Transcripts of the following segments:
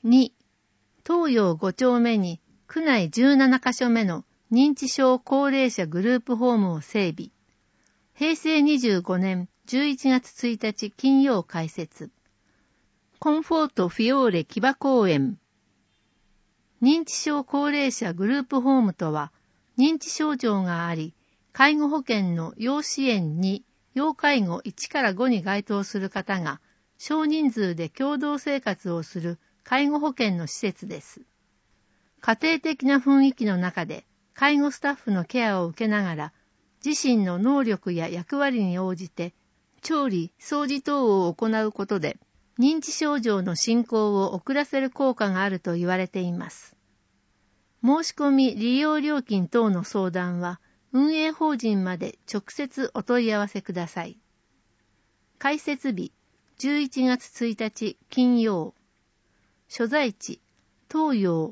2、東洋5丁目に区内17カ所目の認知症高齢者グループホームを整備。平成25年11月1日金曜開設。コンフォートフィオーレ木場公園。認知症高齢者グループホームとは、認知症状があり、介護保険の要支援2、要介護1から5に該当する方が、少人数で共同生活をする介護保険の施設です。家庭的な雰囲気の中で、介護スタッフのケアを受けながら、自身の能力や役割に応じて、調理、掃除等を行うことで、認知症状の進行を遅らせる効果があると言われています。申し込み利用料金等の相談は、運営法人まで直接お問い合わせください。開設日、11月1日金曜。所在地、東洋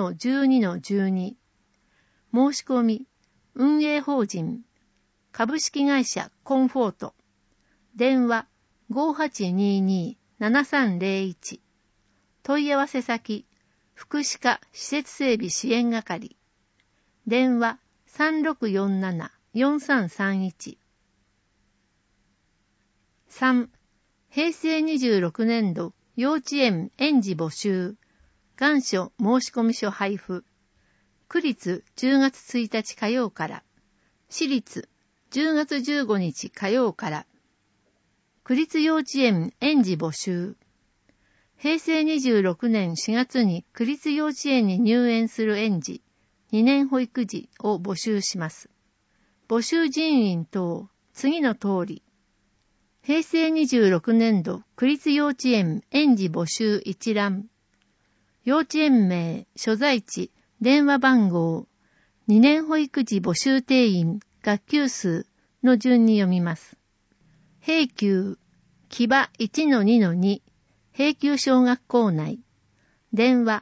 5-12-12。申し込み、運営法人、株式会社コンフォート。電話、5822-7301。問い合わせ先、福祉課施設整備支援係。電話、3647-4331。3、平成26年度幼稚園園児募集。願書申込書配布。区立10月1日火曜から。私立10月15日火曜から。区立幼稚園園児募集。平成26年4月に区立幼稚園に入園する園児、2年保育児を募集します。募集人員等、次の通り。平成26年度区立幼稚園園児募集一覧。幼稚園名、所在地、電話番号、2年保育児募集定員、学級数の順に読みます。平丘、木場 1-2-2、平丘小学校内。電話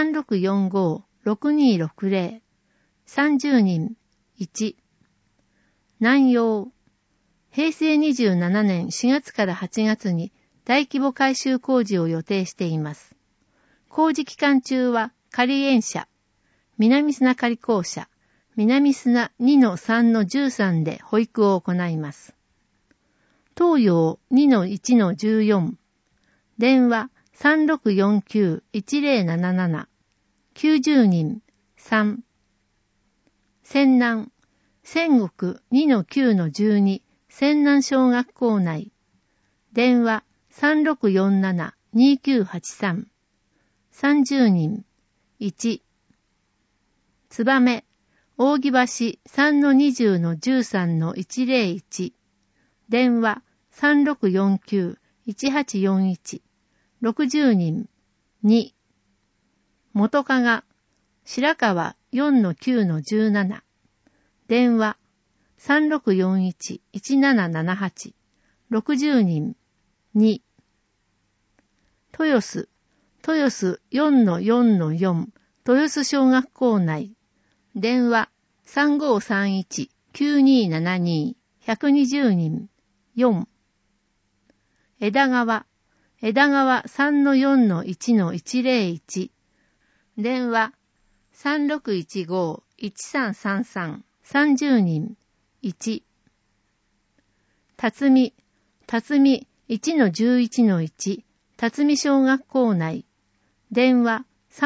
3645-6260。30人、1。南陽。平成27年4月から8月に大規模改修工事を予定しています。工事期間中は仮園舎、南砂仮校舎、南砂 2-3-13 で保育を行います。東洋 2-1-14。電話3649-1077。90人、3。仙南、仙国 2-9-12。仙南小学校内。電話3647-2983。30人。1。燕、扇橋 3-20-13-101。電話3649-1841。60人。2。元加賀、白川 4-9-17。電話3641-1778。60人。2。豊洲 4-4-4。豊洲小学校内。電話3531-9272。120人。4。枝川 3-4-1-101。電話3615-1333。30人。1。辰巳 1-11-1。辰巳小学校内。電話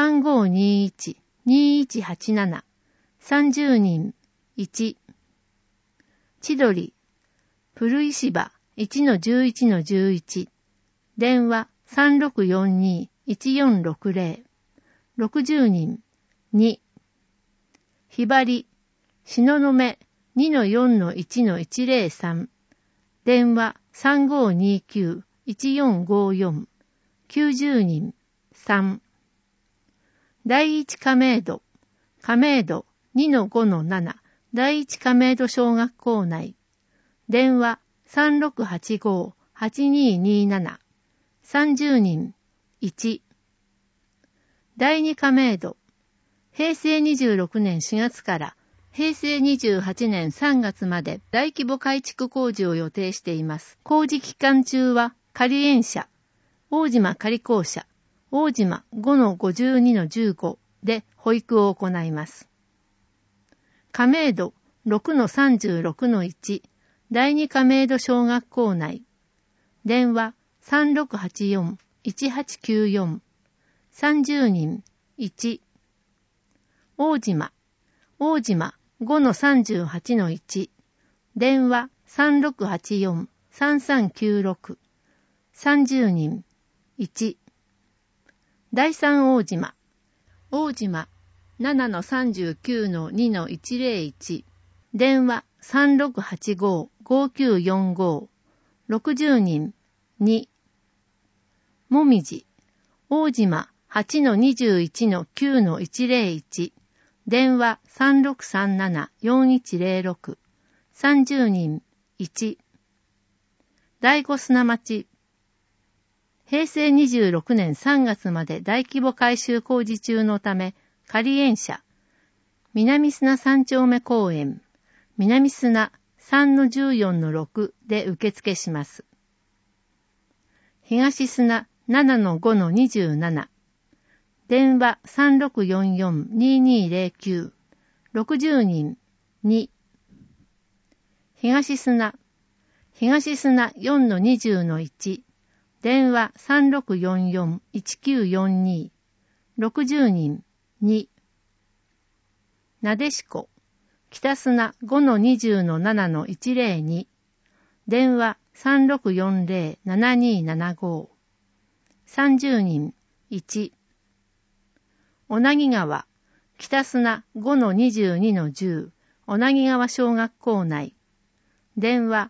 3521-2187。30人。1。千鳥、古石場 1-11-11。電話3642-1460。60人。2。ひばり、東雲 2-4-1-103。電話3529-1454。90人。3。第一亀戸 2-5-7。第一亀戸小学校内。電話3685-8227。30人。1。第二亀戸。平成26年4月から平成28年3月まで大規模改築工事を予定しています。工事期間中は仮園舎、大島仮校舎、 大島 5-52-15 で保育を行います。亀戸 6-36-1 第二亀戸小学校内。電話 3684-1894 30人1。大島 5-38-1 電話 3684-3396 30人1。第三大島 7-39-2-101 電話 3685-5945 60人2。もみじ大島 8-21-9-101 電話 3637-4106 30人1。大子砂町平成26年3月まで大規模改修工事中のため、仮園舎、南砂3丁目公園、南砂 3-14-6 で受付します。東砂 7-5-27、電話 3644-2209、60人2。東砂 4-20-1、電話 3644-1942、60人2。なでしこ北砂 5-20-7-102、電話 3640-7275、30人1。小名木川北砂 5-22-10 小名木川小学校内。電話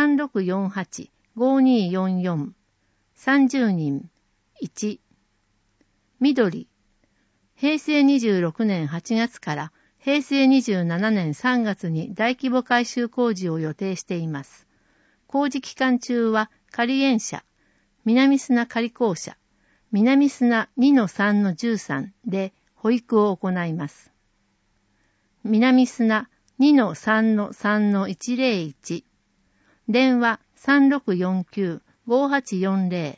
3648-5244 30人1。緑平成26年8月から平成27年3月に大規模改修工事を予定しています。工事期間中は仮園舎、南砂仮校舎、南砂 2-3-13 で保育を行います。南砂 2-3-3-101 電話 3649-5840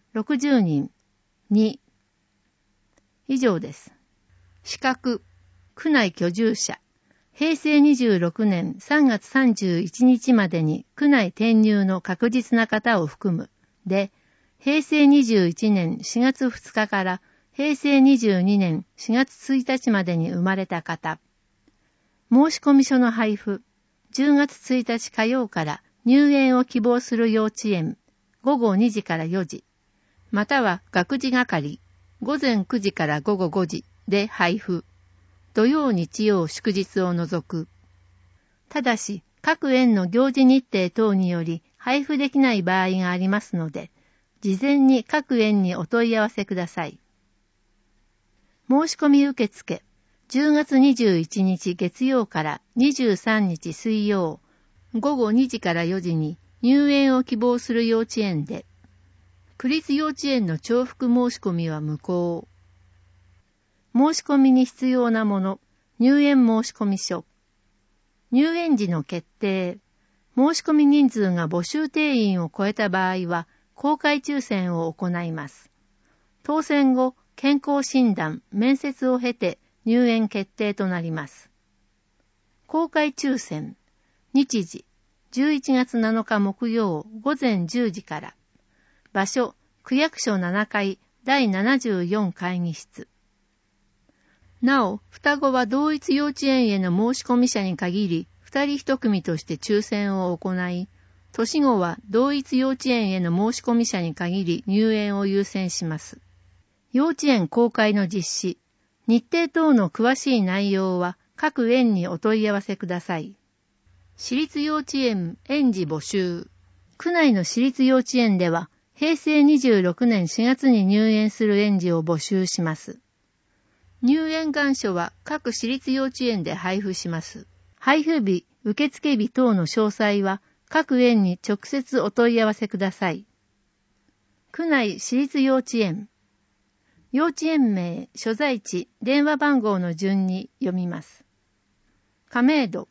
60人2。以上です。資格区内居住者平成26年3月31日までに区内転入の確実な方を含むで、平成21年4月2日から平成22年4月1日までに生まれた方。申込書の配布、10月1日火曜から入園を希望する幼稚園、午後2時から4時、または学児係、午前9時から午後5時で配布。土曜日曜祝日を除く。ただし、各園の行事日程等により配布できない場合がありますので、事前に各園にお問い合わせください。申し込み受付、10月21日月曜から23日水曜、午後2時から4時に入園を希望する幼稚園で、区立幼稚園の重複申し込みは無効。申し込みに必要なもの、入園申込書。入園時の決定。申し込み人数が募集定員を超えた場合は、公開抽選を行います。当選後、健康診断、面接を経て入園決定となります。公開抽選。日時、11月7日木曜午前10時から。場所、区役所7階第74会議室。なお、双子は同一幼稚園への申し込み者に限り、2人1組として抽選を行い、年後は同一幼稚園への申し込み者に限り入園を優先します。幼稚園公開の実施、日程等の詳しい内容は各園にお問い合わせください。私立幼稚園園児募集。区内の私立幼稚園では、平成26年4月に入園する園児を募集します。入園願書は各私立幼稚園で配布します。配布日、受付日等の詳細は各園に直接お問い合わせください。区内私立幼稚園。幼稚園名、所在地、電話番号の順に読みます。亀戸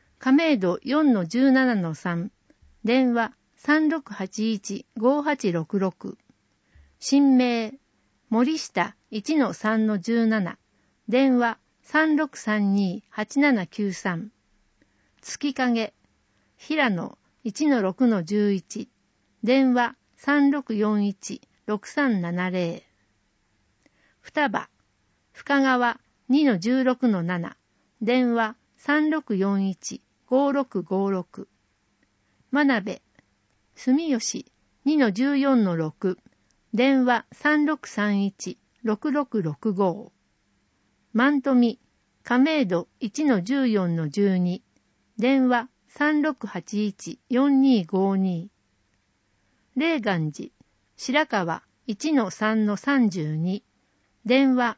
4-17-3 電話 3681-5866 新名森下 1-3-17 電話 3632-8793 月影平野 1-6-11 電話 3641-6370 双葉深川 2-16-7 電話 3641-5656 真鍋住吉 2-14-6 電話 3631-6665 万富亀戸 1-14-12 電話 3681-4252 霊岩寺白川 1-3-32 電話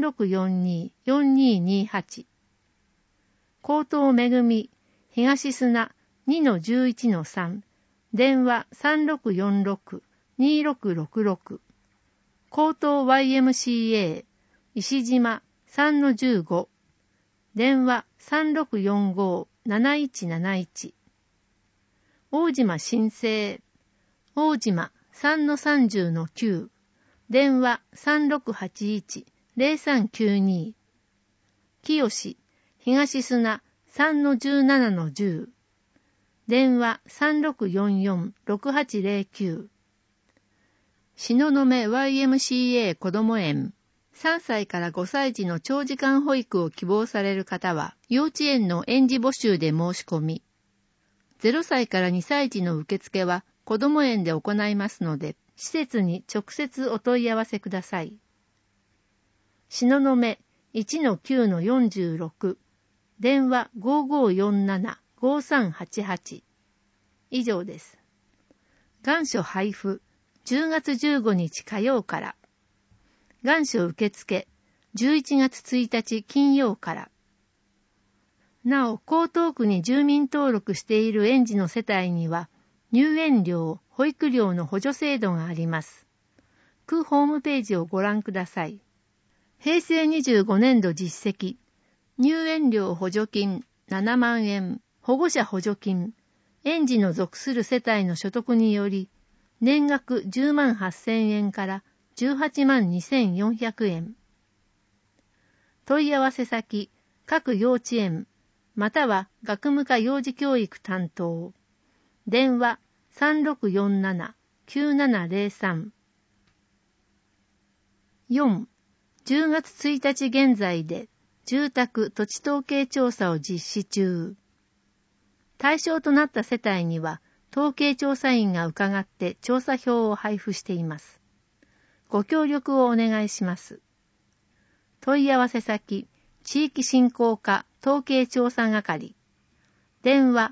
3642-4228 高等めぐみ東砂 2-11-3 電話 3646-2666 高等 YMCA 石島 3-15 電話 3645-7171 大島新生大島 3-30-9 電話 3681-0392 清東砂 3-17-10 電話 3644-6809 東雲 YMCA 子ども園3歳から5歳児の長時間保育を希望される方は幼稚園の園児募集で申し込み、0歳から2歳児の受付は子ども園で行いますので、施設に直接お問い合わせください。東雲 1-9-46 電話 5547-5388 以上です。願書配布10月15日火曜から。願書受付11月1日金曜から。なお、江東区に住民登録している園児の世帯には、入園料、保育料の補助制度があります。区ホームページをご覧ください。平成25年度実績、入園料補助金7万円、保護者補助金、園児の属する世帯の所得により、年額10万8000円から18万2400円。問い合わせ先、各幼稚園、または学務課幼児教育担当。電話 3647-9703。4. 10月1日現在で住宅土地統計調査を実施中。対象となった世帯には統計調査員が伺って調査票を配布しています。ご協力をお願いします。問い合わせ先、地域振興課統計調査係。電話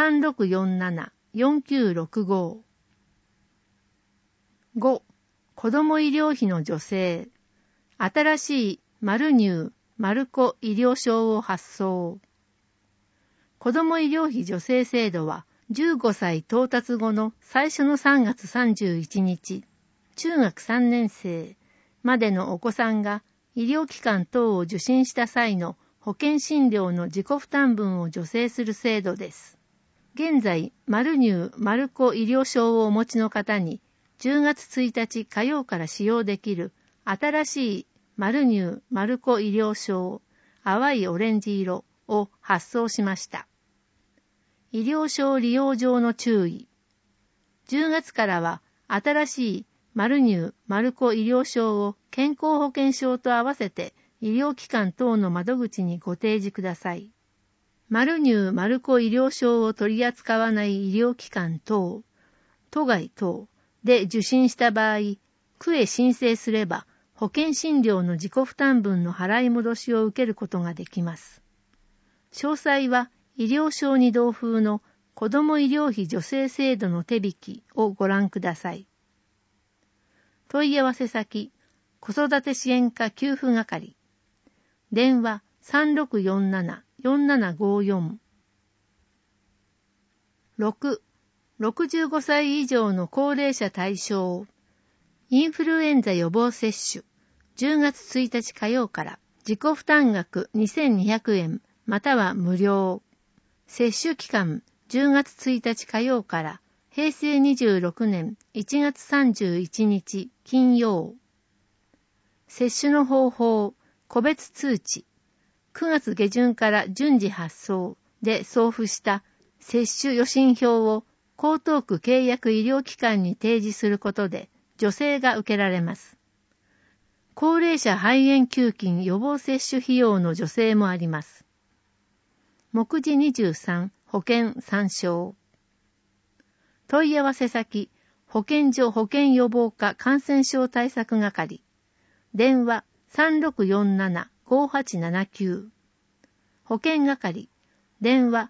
3647-4965。5. 子ども医療費の助成。新しいマル乳・マルコ医療証を発送。子ども医療費助成制度は15歳到達後の最初の3月31日、中学3年生までのお子さんが医療機関等を受診した際の保険診療の自己負担分を助成する制度です。現在、マル乳・マルコ医療証をお持ちの方に10月1日火曜から使用できる新しいマル乳・マルコ医療証淡いオレンジ色を発送しました。医療証利用上の注意。10月からは新しいマル乳・マルコ医療証を健康保険証と合わせて医療機関等の窓口にご提示ください。マル乳・マルコ医療証を取り扱わない医療機関等、都外等で受診した場合、区へ申請すれば保険診療の自己負担分の払い戻しを受けることができます。詳細は医療証に同封の子ども医療費助成制度の手引きをご覧ください。問い合わせ先、子育て支援課給付係。電話 3647-4754。6. 65歳以上の高齢者対象。インフルエンザ予防接種。10月1日火曜から自己負担額2200円または無料。接種期間10月1日火曜から平成26年1月31日金曜。 接種の方法、個別通知、9月下旬から順次発送で送付した接種予診票を江東区契約医療機関に提示することで助成が受けられます。高齢者肺炎球菌予防接種費用の助成もあります。目次23、保健参照。問い合わせ先、保健所保健予防課感染症対策係。電話3647-5879。保健係。電話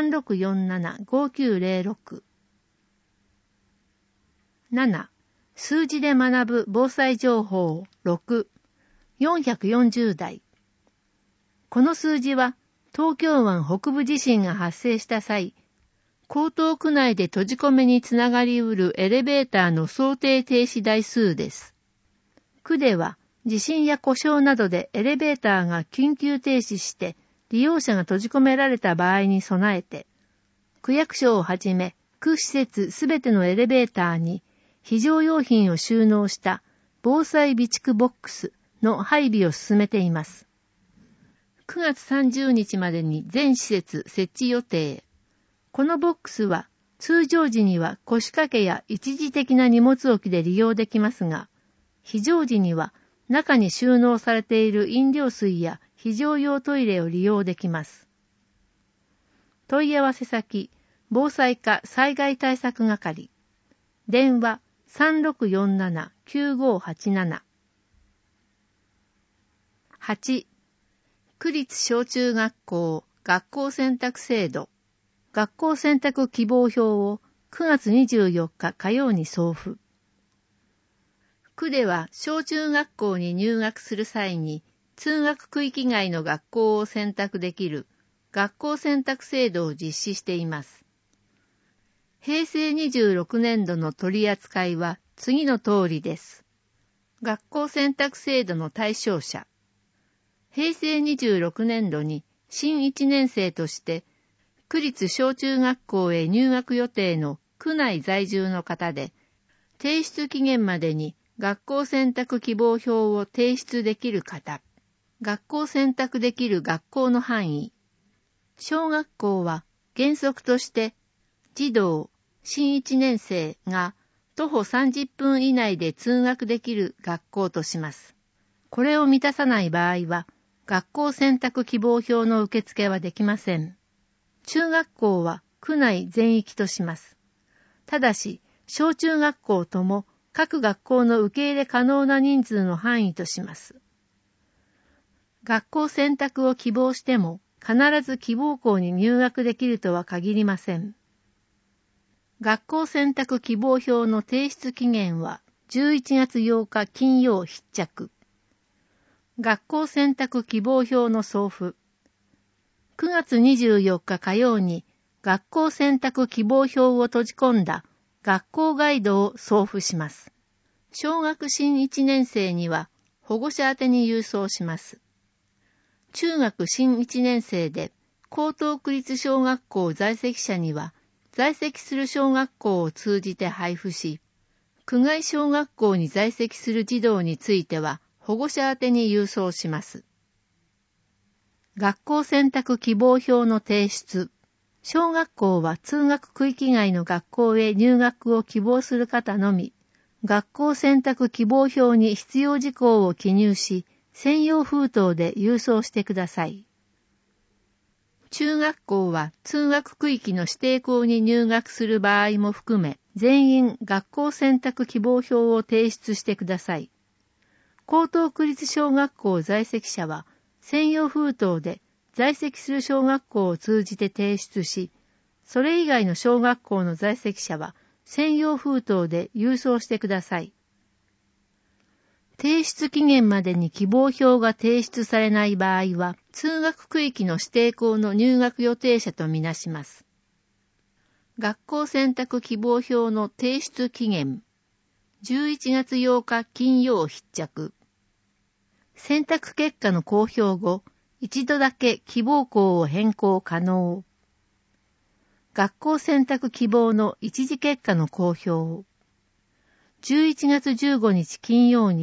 3647-5906。7. 数字で学ぶ防災情報6。440台。この数字は東京湾北部地震が発生した際、江東区内で閉じ込めにつながりうるエレベーターの想定停止台数です。区では地震や故障などでエレベーターが緊急停止して利用者が閉じ込められた場合に備えて、区役所をはじめ区施設すべてのエレベーターに非常用品を収納した防災備蓄ボックスの配備を進めています。9月30日までに全施設設置予定。このボックスは通常時には腰掛けや一時的な荷物置きで利用できますが、非常時には中に収納されている飲料水や非常用トイレを利用できます。問い合わせ先、防災課災害対策係。電話3647-9587。8. 区立小中学校学校選択制度。学校選択希望票を9月24日火曜に送付。区では小中学校に入学する際に通学区域外の学校を選択できる学校選択制度を実施しています。平成26年度の取り扱いは次の通りです。学校選択制度の対象者。平成26年度に新1年生として区立小中学校へ入学予定の区内在住の方で、提出期限までに学校選択希望票を提出できる方、学校選択できる学校の範囲。小学校は原則として児童、新1年生が徒歩30分以内で通学できる学校とします。これを満たさない場合は、学校選択希望票の受付はできません。中学校は区内全域とします。ただし、小中学校とも各学校の受け入れ可能な人数の範囲とします。学校選択を希望しても必ず希望校に入学できるとは限りません。学校選択希望票の提出期限は11月8日金曜必着。学校選択希望票の送付。9月24日火曜に学校選択希望票を閉じ込んだ学校ガイドを送付します。小学新1年生には保護者宛てに郵送します。中学新1年生で江東区立小学校在籍者には在籍する小学校を通じて配布し、区外小学校に在籍する児童については保護者宛てに郵送します。学校選択希望票の提出。小学校は通学区域外の学校へ入学を希望する方のみ、学校選択希望票に必要事項を記入し、専用封筒で郵送してください。中学校は通学区域の指定校に入学する場合も含め、全員学校選択希望票を提出してください。江東区立小学校在籍者は、専用封筒で在籍する小学校を通じて提出し、それ以外の小学校の在籍者は専用封筒で郵送してください。提出期限までに希望票が提出されない場合は、通学区域の指定校の入学予定者とみなします。学校選択希望票の提出期限、11月8日金曜必着。選択結果の公表後、一度だけ希望校を変更可能。学校選択希望の一次結果の公表。11月15日金曜に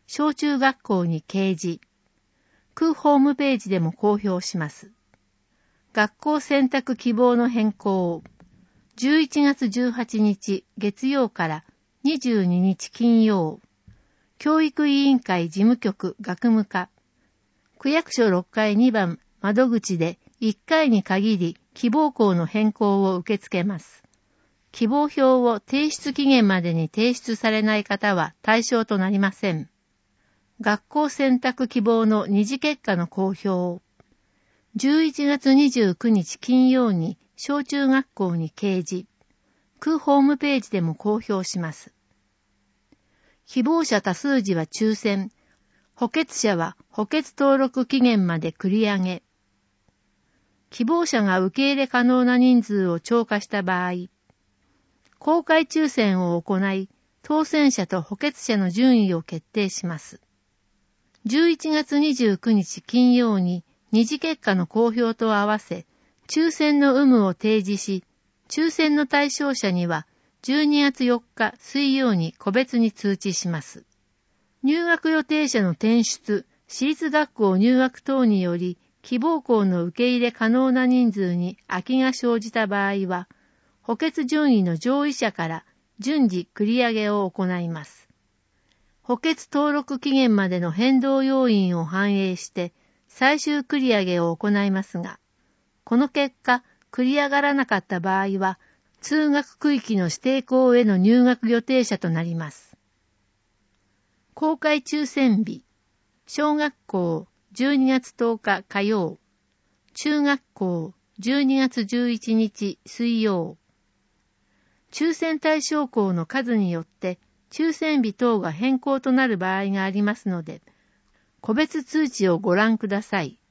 小中学校に掲示。区ホームページでも公表します。学校選択希望の変更。11月18日月曜から22日金曜。教育委員会事務局学務課。区役所6階2番窓口で1回に限り希望校の変更を受け付けます。希望票を提出期限までに提出されない方は対象となりません。学校選択希望の二次結果の公表。11月29日金曜に小中学校に掲示。区ホームページでも公表します。希望者多数時は抽選。補欠者は補欠登録期限まで繰り上げ。希望者が受け入れ可能な人数を超過した場合、公開抽選を行い、当選者と補欠者の順位を決定します。11月29日金曜に二次結果の公表と合わせ、抽選の有無を提示し、抽選の対象者には12月4日水曜に個別に通知します。入学予定者の転出、私立学校入学等により、希望校の受け入れ可能な人数に空きが生じた場合は、補欠順位の上位者から順次繰り上げを行います。補欠登録期限までの変動要因を反映して最終繰り上げを行いますが、この結果、繰り上がらなかった場合は、通学区域の指定校への入学予定者となります。公開抽選日、小学校12月10日火曜、中学校12月11日水曜。抽選対象校の数によって抽選日等が変更となる場合がありますので、個別通知をご覧ください。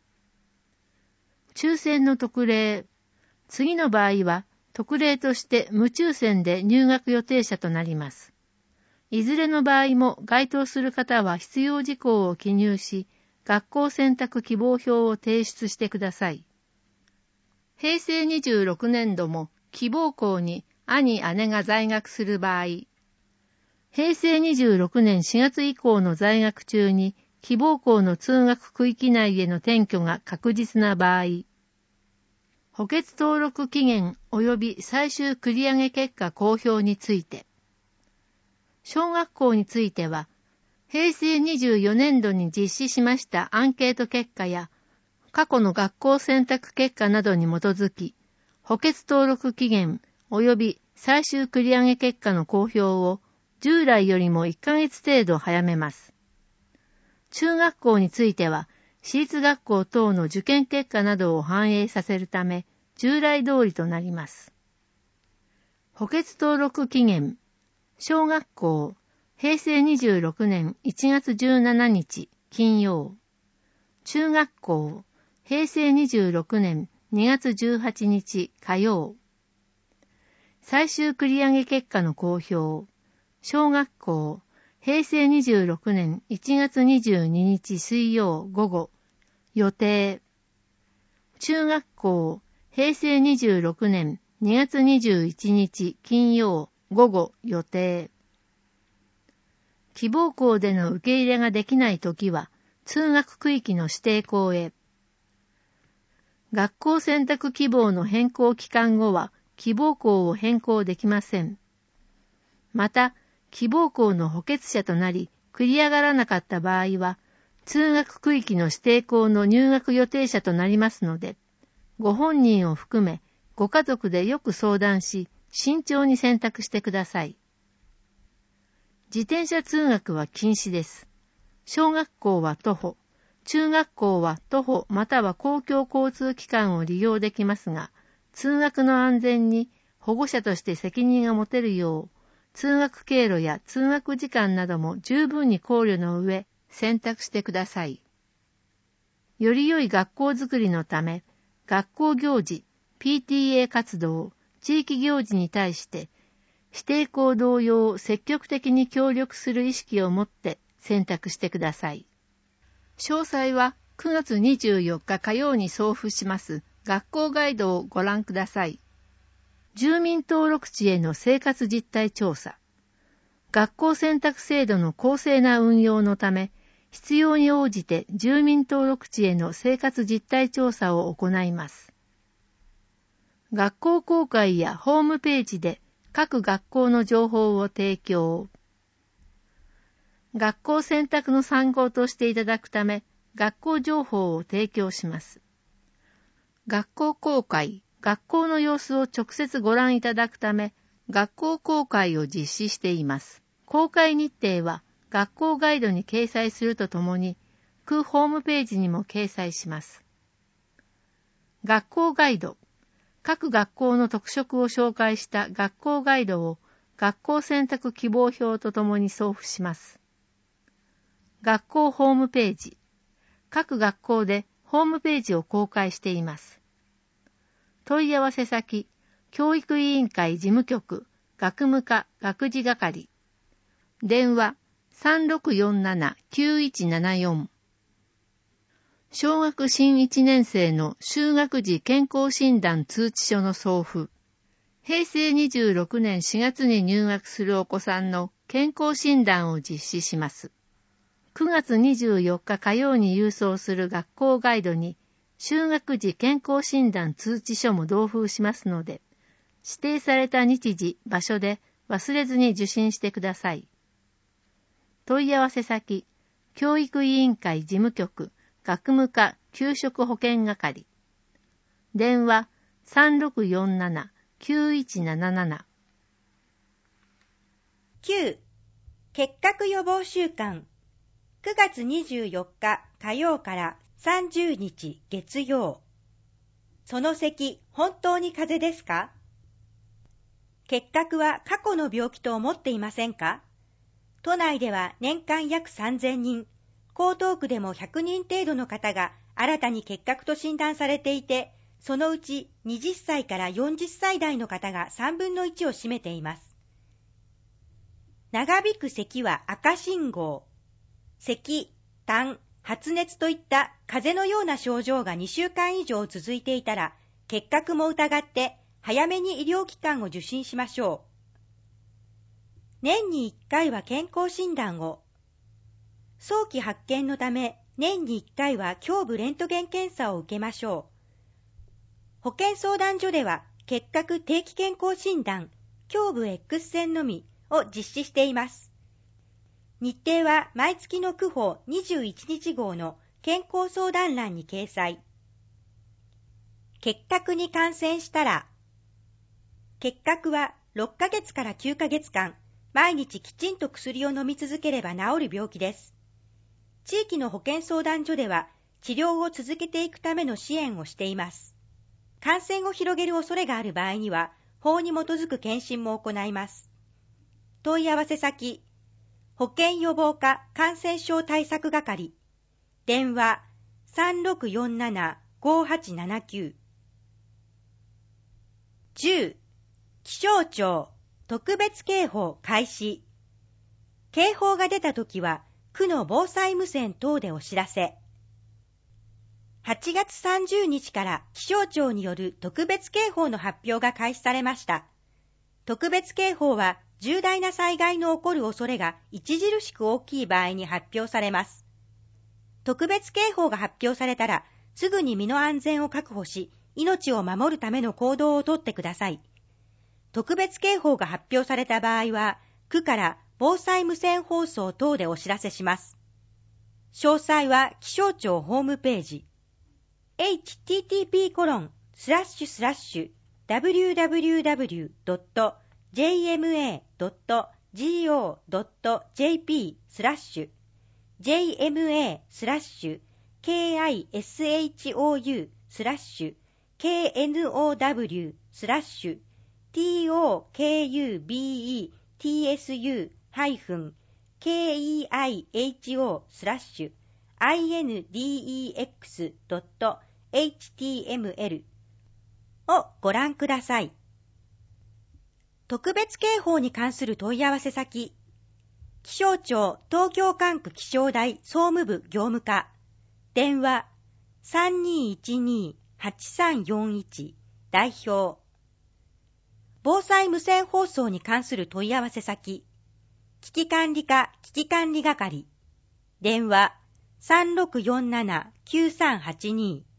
抽選の特例。次の場合は特例として無抽選で入学予定者となります。いずれの場合も該当する方は必要事項を記入し、学校選択希望票を提出してください。平成26年度も希望校に兄・姉が在学する場合、平成26年4月以降の在学中に希望校の通学区域内への転居が確実な場合、補欠登録期限及び最終繰り上げ結果公表について、小学校については、平成24年度に実施しましたアンケート結果や、過去の学校選択結果などに基づき、補欠登録期限及び最終繰り上げ結果の公表を従来よりも1ヶ月程度早めます。中学校については、私立学校等の受験結果などを反映させるため、従来通りとなります。補欠登録期限、小学校、平成26年1月17日金曜。中学校、平成26年2月18日火曜。最終繰り上げ結果の公表。小学校、平成26年1月22日水曜午後。予定。中学校、平成26年2月21日金曜午後予定。希望校での受け入れができないときは、通学区域の指定校へ。学校選択希望の変更期間後は、希望校を変更できません。また、希望校の補欠者となり、繰り上がらなかった場合は、通学区域の指定校の入学予定者となりますので、ご本人を含め、ご家族でよく相談し、慎重に選択してください。自転車通学は禁止です。小学校は徒歩、中学校は徒歩または公共交通機関を利用できますが、通学の安全に保護者として責任が持てるよう、通学経路や通学時間なども十分に考慮の上、選択してください。より良い学校づくりのため、学校行事、PTA 活動、地域行事に対して、指定校同様積極的に協力する意識を持って選択してください。詳細は9月24日火曜に送付します学校ガイドをご覧ください。住民登録地への生活実態調査。 学校選択制度の公正な運用のため、必要に応じて住民登録地への生活実態調査を行います。学校公開やホームページで各学校の情報を提供。学校選択の参考としていただくため、学校情報を提供します。学校公開、学校の様子を直接ご覧いただくため、学校公開を実施しています。公開日程は学校ガイドに掲載するとともに、区ホームページにも掲載します。学校ガイド、各学校の特色を紹介した学校ガイドを学校選択希望表とともに送付します。学校ホームページ、各学校でホームページを公開しています。問い合わせ先、教育委員会事務局、学務課学事係。電話、3647-9174。小学新1年生の就学時健康診断通知書の送付。平成26年4月に入学するお子さんの健康診断を実施します。9月24日火曜に郵送する学校ガイドに、就学時健康診断通知書も同封しますので、指定された日時、場所で忘れずに受診してください。問い合わせ先、教育委員会事務局、学務課給食保健係。電話、3647-9177。 9. 結核予防週間。9月24日火曜から30日月曜。その咳、本当に風邪ですか？結核は過去の病気と思っていませんか？都内では年間約3000人、江東区でも100人程度の方が新たに結核と診断されていて、そのうち20歳から40歳代の方が3分の1を占めています。長引く咳は赤信号。咳、痰、発熱といった風邪のような症状が2週間以上続いていたら、結核も疑って早めに医療機関を受診しましょう。年に1回は健康診断を。早期発見のため、年に1回は胸部レントゲン検査を受けましょう。保健相談所では結核定期健康診断、胸部 X 線のみを実施しています。日程は毎月の区報21日号の健康相談欄に掲載。結核に感染したら、結核は6ヶ月から9ヶ月間、毎日きちんと薬を飲み続ければ治る病気です。地域の保健相談所では治療を続けていくための支援をしています。感染を広げる恐れがある場合には、法に基づく検診も行います。問い合わせ先、保健予防課感染症対策係。電話、3647-5879。10. 気象庁特別警報開始。警報が出たときは、区の防災無線等でお知らせ。8月30日から気象庁による特別警報の発表が開始されました。特別警報は重大な災害の起こる恐れが著しく大きい場合に発表されます。特別警報が発表されたら、すぐに身の安全を確保し、命を守るための行動をとってください。特別警報が発表された場合は、区から防災無線放送等でお知らせします。詳細は気象庁ホームページ、http://www.jma.gov.html をご覧ください。特別警報に関する問い合わせ先、気象庁東京管区気象台総務部業務課。電話、3212-8341 代表。防災無線放送に関する問い合わせ先、 危機管理課危機管理係。電話 3647-9382